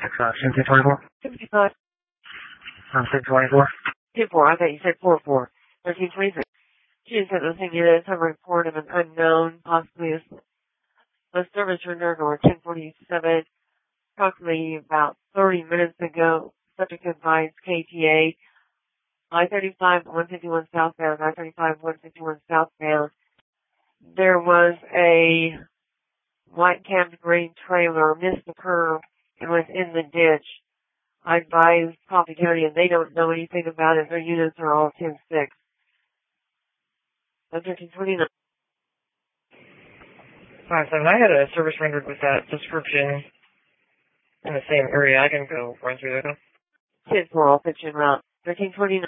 10-24? 55. 10-24? 2-4. I thought you said 4-4. 1326. She said the thing is a report of an unknown, possibly a service rendered or 1047, approximately about 30 minutes ago. Subject advised KTA, I-35, 151 southbound, I-35, 151 southbound. There was a white cabbed grain trailer, missed the curve, and was in the ditch. I advised Coffee County, and they don't know anything about it. Their units are all 10-6. 1329. 5-7. I had a service rendered with that description in the same area. I can go run through that. 10-4, I'll pitch in route. 1329.